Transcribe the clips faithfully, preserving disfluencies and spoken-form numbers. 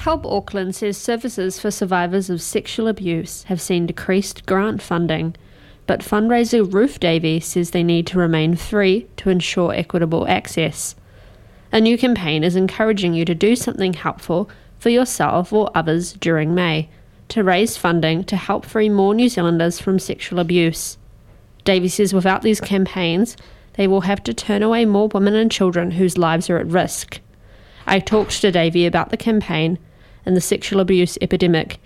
Help Auckland says services for survivors of sexual abuse have seen decreased grant funding, but fundraiser Ruth Davey says they need to remain free to ensure equitable access. A new campaign is encouraging you to do something helpful for yourself or others during May, to raise funding to help free more New Zealanders from sexual abuse. Davey says without these campaigns, they will have to turn away more women and children whose lives are at risk. I talked to Davey about the campaign and the sexual abuse epidemic.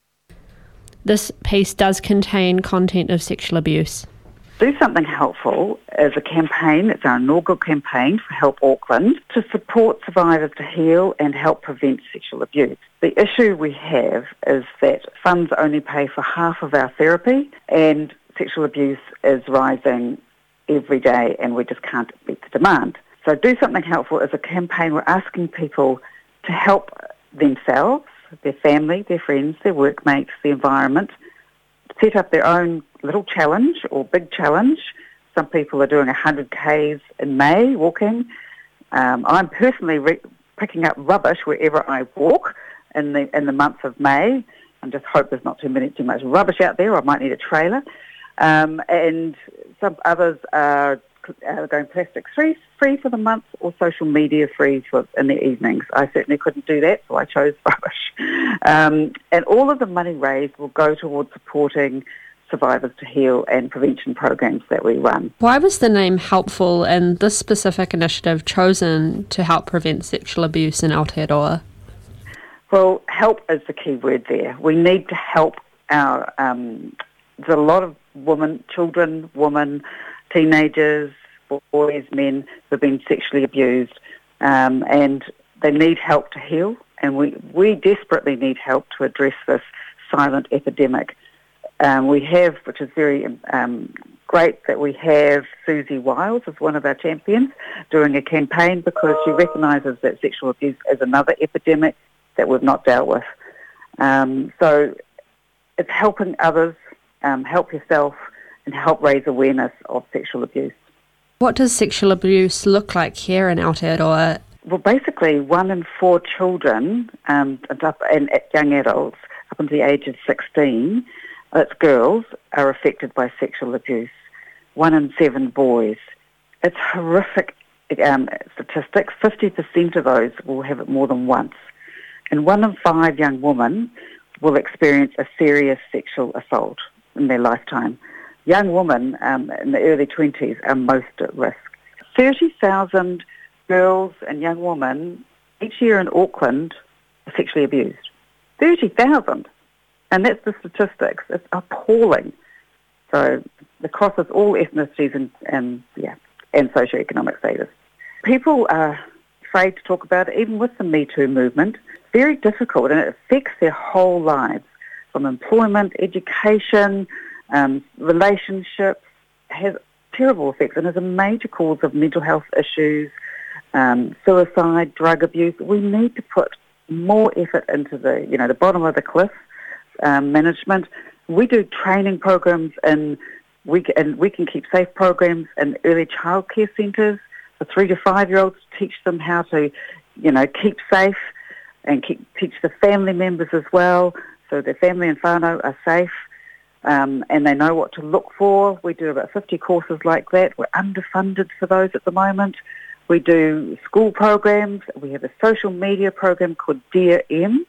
This piece does contain content of sexual abuse. Do Something Helpful is a campaign, it's our inaugural campaign for Help Auckland to support survivors to heal and help prevent sexual abuse. The issue we have is that funds only pay for half of our therapy, and sexual abuse is rising every day and we just can't meet the demand. So Do Something Helpful is a campaign we're asking people to help themselves, their family, their friends, their workmates, the environment, set up their own little challenge or big challenge. Some people are doing one hundred kays in May, walking. Um, I'm personally re- picking up rubbish wherever I walk in the in the month of May. I just hope there's not too many too much rubbish out there. I might need a trailer. Um, and some others are uh, going plastic free, free for the month, or social media free for in the evenings. I certainly couldn't do that, so I chose rubbish. Um, and all of the money raised will go towards supporting survivors to heal and prevention programs that we run. Why was the name Helpful and this specific initiative chosen to help prevent sexual abuse in Aotearoa? Well, help is the key word there. We need to help our, um, there's a lot of women, children, women, teenagers, boys, men who have been sexually abused, um, and they need help to heal, and we, we desperately need help to address this silent epidemic. Um, we have, which is very um, great, that we have Susie Wiles as one of our champions doing a campaign, because she recognises that sexual abuse is another epidemic that we've not dealt with. Um, so it's helping others, um, help yourself, and help raise awareness of sexual abuse. What does sexual abuse look like here in Aotearoa? Well, basically, one in four children um, and, up, and young adults up until the age of sixteen, that's girls, are affected by sexual abuse. One in seven boys. It's horrific um, statistics. fifty percent of those will have it more than once. And one in five young women will experience a serious sexual assault in their lifetime. Young women um, in the early twenties are most at risk. thirty thousand girls and young women each year in Auckland are sexually abused. thirty thousand. And that's the statistics. It's appalling. So it crosses all ethnicities and, and yeah, and socioeconomic status. People are afraid to talk about it, even with the Me Too movement. It's very difficult, and it affects their whole lives, from employment, education, um, relationships. It has terrible effects, and is a major cause of mental health issues, um, suicide, drug abuse. We need to put more effort into the, you know, the bottom of the cliff. Um, management. We do training programs in we can, and we can keep safe programs in early childcare centres for three to five year olds to teach them how to, you know, keep safe, and keep, teach the family members as well, so their family and whānau are safe, um, and they know what to look for. We do about fifty courses like that. We're underfunded for those at the moment. We do school programs. We have a social media program called Dear M.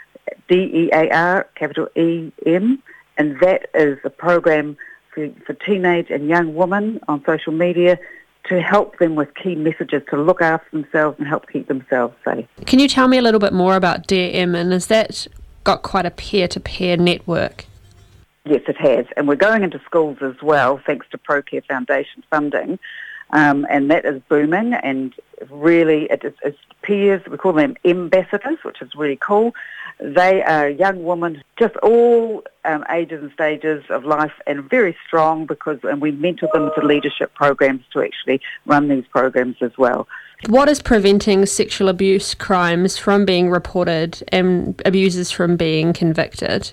D E A R, capital E M, and that is a program for, for teenage and young women on social media to help them with key messages to look after themselves and help keep themselves safe. Can you tell me a little bit more about Dear M, and has that got quite a peer-to-peer network? Yes, it has, and we're going into schools as well, thanks to ProCare Foundation funding, um, and that is booming, and really it is, it's peers, we call them ambassadors, which is really cool. They are young women, just all um, ages and stages of life, and very strong, because and we mentor them to leadership programs to actually run these programs as well. What is preventing sexual abuse crimes from being reported and abusers from being convicted?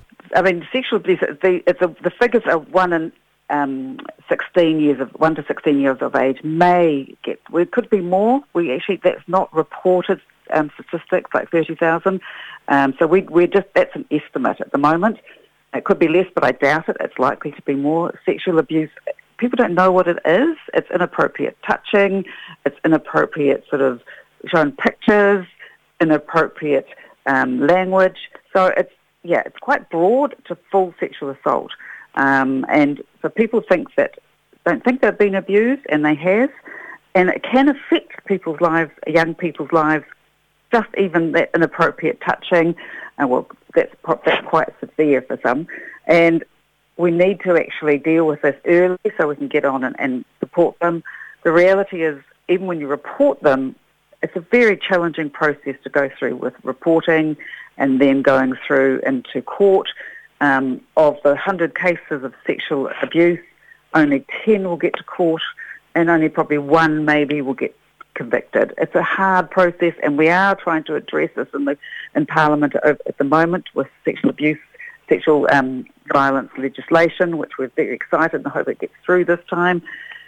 I mean, sexual abuse, the, it's a, the figures are one in um, sixteen years of one to sixteen years of age may get. Well, it could be more. We actually that's not reported um, statistics, like thirty thousand. Um, so we, we're just, that's an estimate at the moment. It could be less, but I doubt it. It's likely to be more. Sexual abuse, people don't know what it is. It's inappropriate touching. It's inappropriate sort of showing pictures, inappropriate um, language. So it's, yeah, it's quite broad to full sexual assault. Um, and so people think that, don't think they've been abused, and they have. And it can affect people's lives, young people's lives, just even that inappropriate touching. Uh, well, that's, that's quite severe for some. And we need to actually deal with this early so we can get on and, and support them. The reality is, even when you report them, it's a very challenging process to go through with reporting and then going through into court. Um, of the one hundred cases of sexual abuse, only ten will get to court, and only probably one maybe will get convicted. It's a hard process, and we are trying to address this in the in Parliament at the moment with sexual abuse, sexual um, violence legislation, which we're very excited and hope it gets through this time,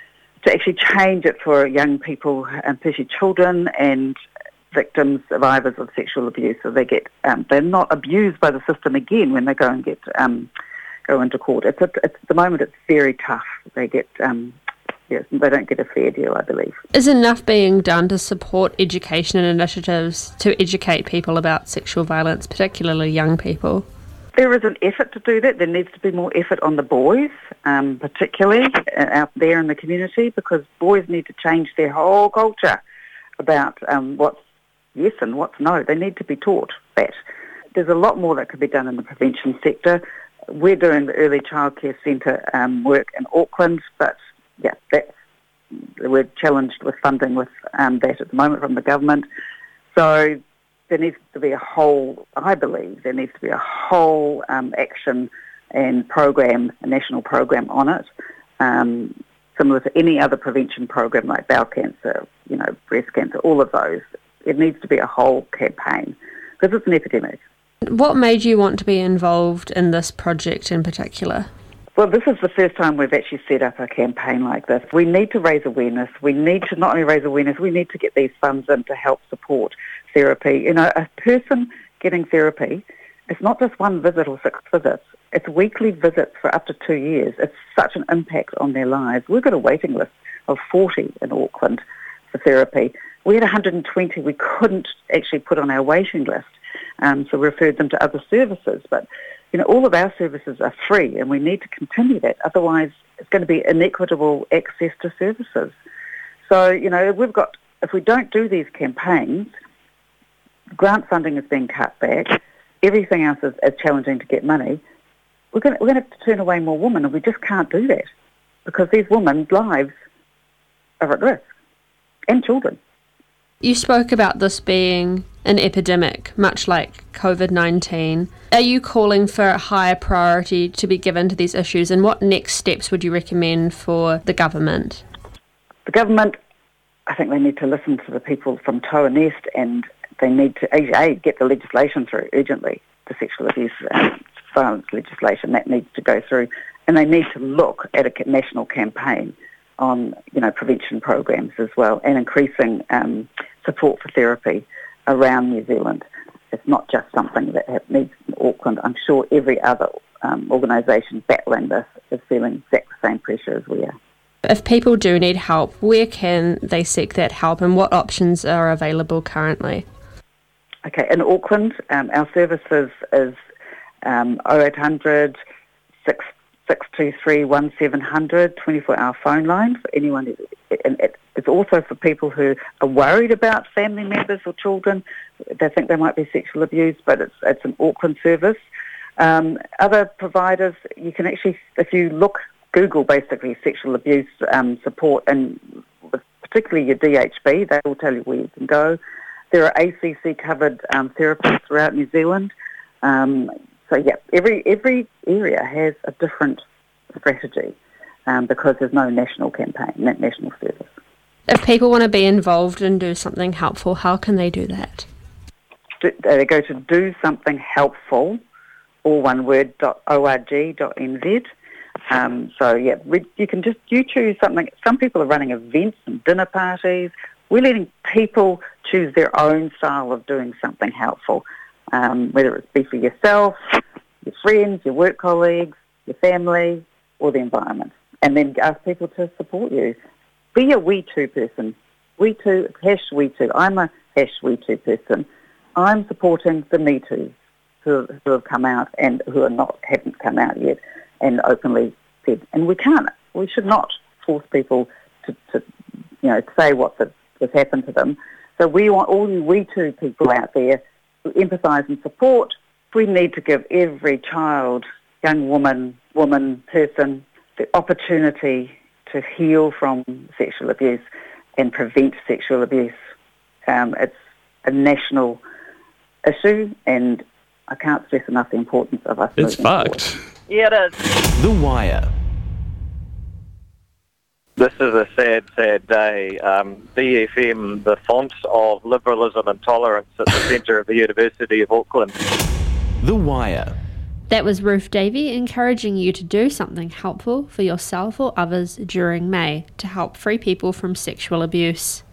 to actually change it for young people, and especially children and victims, survivors of sexual abuse, so they get um, they're not abused by the system again when they go and get um, go into court. It's, a, it's at the moment it's very tough. They get um, yes, they don't get a fair deal, I believe. Is enough being done to support education and initiatives to educate people about sexual violence, particularly young people? There is an effort to do that. There needs to be more effort on the boys, um, particularly out there in the community, because boys need to change their whole culture about um, what's yes and what's no. They need to be taught that. There's a lot more that could be done in the prevention sector. We're doing the Early Childcare Centre um, work in Auckland, but yeah, that's, we're challenged with funding with um, that at the moment from the government. So there needs to be a whole, I believe, there needs to be a whole um, action and program, a national program on it, um, similar to any other prevention program like bowel cancer, you know, breast cancer, all of those. It needs to be a whole campaign because it's an epidemic. What made you want to be involved in this project in particular? Well, this is the first time we've actually set up a campaign like this. We need to raise awareness. We need to not only raise awareness, we need to get these funds in to help support therapy. You know, a person getting therapy, it's not just one visit or six visits. It's weekly visits for up to two years. It's such an impact on their lives. We've got a waiting list of forty in Auckland for therapy. We had one hundred twenty we couldn't actually put on our waiting list, um, so we referred them to other services. But, you know, all of our services are free, and we need to continue that. Otherwise, it's going to be inequitable access to services. So, you know, we've got, if we don't do these campaigns, grant funding is being cut back, everything else is, is challenging to get money, we're going, to, we're going to have to turn away more women, and we just can't do that because these women's lives are at risk, and children. You spoke about this being an epidemic, much like COVID nineteen. Are you calling for a higher priority to be given to these issues, and what next steps would you recommend for the government? The government, I think they need to listen to the people from Toa Nest, and they need to A, get the legislation through urgently, the sexual abuse and violence legislation. That needs to go through, and they need to look at a national campaign on, you know, prevention programs as well, and increasing um, support for therapy around New Zealand. It's not just something that needs in Auckland. I'm sure every other um, organisation battling this is feeling exactly the same pressure as we are. If people do need help, where can they seek that help, and what options are available currently? Okay, in Auckland, um, our services is um, oh eight hundred, six two three, one seven zero zero, twenty-four hour phone line for anyone. And it's also for people who are worried about family members or children. They think they might be sexual abused, but it's it's an Auckland service. Um, other providers, you can actually, if you look, Google basically sexual abuse um, support, and particularly your D H B, they will tell you where you can go. There are A C C-covered um, therapists throughout New Zealand. Um, so, yeah, every every area has a different strategy um, because there's no national campaign, national service. If people want to be involved and do something helpful, how can they do that? Do, they go to do something helpful, all one word, .org dot N Z. Um, so, yeah, we, you can just, you choose something. Some people are running events and dinner parties. We're letting people choose their own style of doing something helpful, um, whether it be for yourself, your friends, your work colleagues, your family, or the environment. And then ask people to support you. Be a We Too person. We Too, hash We Too. I'm a hash We Too person. I'm supporting the Me Too's who, who have come out and who are not, haven't come out yet and openly said. And we can't, we should not force people to, to you know, say what the, has happened to them. So we want all you We Too people out there who empathise and support. We need to give every child, young woman, woman, person, the opportunity to heal from sexual abuse and prevent sexual abuse. Um, it's a national issue, and I can't stress enough the importance of us It's moving fucked. forward. Yeah, it is. The Wire. This is a sad, sad day. Um, B F M, the font of liberalism and tolerance at the centre of the University of Auckland. The Wire. That was Ruth Davey encouraging you to do something helpful for yourself or others during May to help free people from sexual abuse.